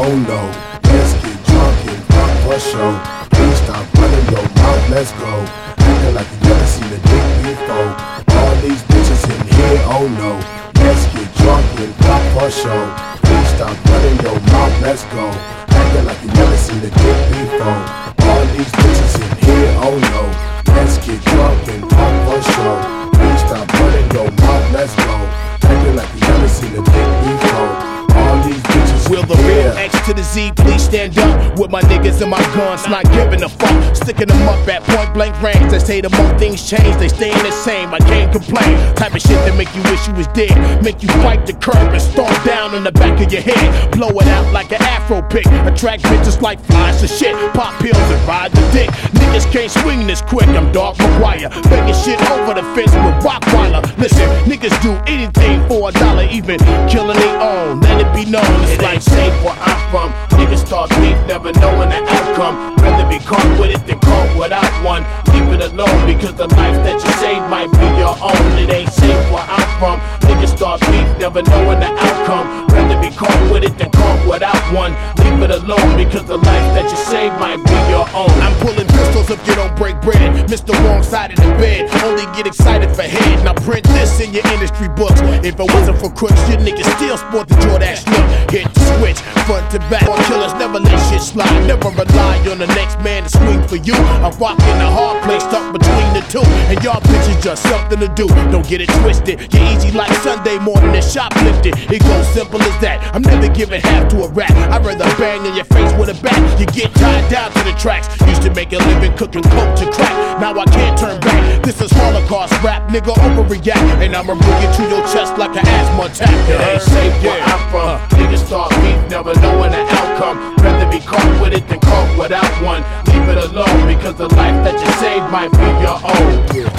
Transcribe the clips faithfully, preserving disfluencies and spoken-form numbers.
oh no. Let's get drunk and fuck for show. Please stop running your mouth, let's go. Acting like you never seen a dick before. All these bitches in here, oh no. Let's get drunk and fuck for show. Please stop running your mouth, let's go. Acting like you never seen a dick before. All these bitches in here, oh no. Let's get drunk and fuck for show. Please stop running your mouth, let's go. Acting like you never seen a dick before. All these bitches. Will the real X to the Z please stand up? With my niggas and my guns, not giving a fuck. Sticking them up at point blank range. They say the more things change, they staying the same. I can't complain. Type of shit that make you wish you was dead. Make you fight the curb and storm down on the back of your head. Blow it out like an afro pick. Attract bitches like flies to shit. Pop pills and ride the dick. Niggas can't swing this quick. I'm Dark McGuire. Begging shit over the fence with Rottweiler. Listen, niggas do anything for a dollar, even killing their own. Let it be known, it's like safe where I'm from. Niggas start beef, never knowing the outcome. Rather be caught with it than caught without one. Leave it alone, because the life that you save might be your own. It ain't safe where I'm from. Niggas start beef, never knowing the outcome. Rather be caught with it than caught without one. Leave it alone, because the life that you save might be your own. I'm pulling pistols if you don't break bread. Mister Wrong side of the bed, only get excited for head. Now print this in your industry books. If it wasn't for crooks, your niggas still sport the Jordache look. Hit the switch, front to back. Killers never let shit slide. Never rely on the next man to swing for you. I'm rocking the hard place, stuck between the two. And y'all bitches just something to do. Don't get it twisted. You're easy like Sunday morning and shoplifting. It goes simple as that. I'm never giving half to a rat. I'd rather bang in your face with a bat. You get tied down to the tracks. Used to make a living cooking coke to crack. Now I can't turn back. This is Holocaust rap, nigga, overreact. And I'ma bring it to your chest like an asthma attack. It ain't safe where I'm from. Uh, niggas start beef, never knowing the outcome. Rather be caught with it than caught without one. Leave it alone, because the life that you saved might be your own.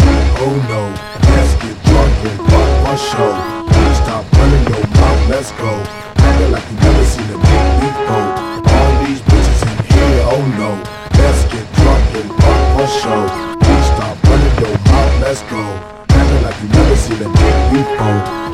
Oh no, let's get drunk and fuck for show. Please stop running your mouth, let's go. Acting like you never seen a dick before. All these bitches in here, oh no. Let's get drunk and fuck for show. Please stop running your mouth, let's go. Acting like you never seen a dick before.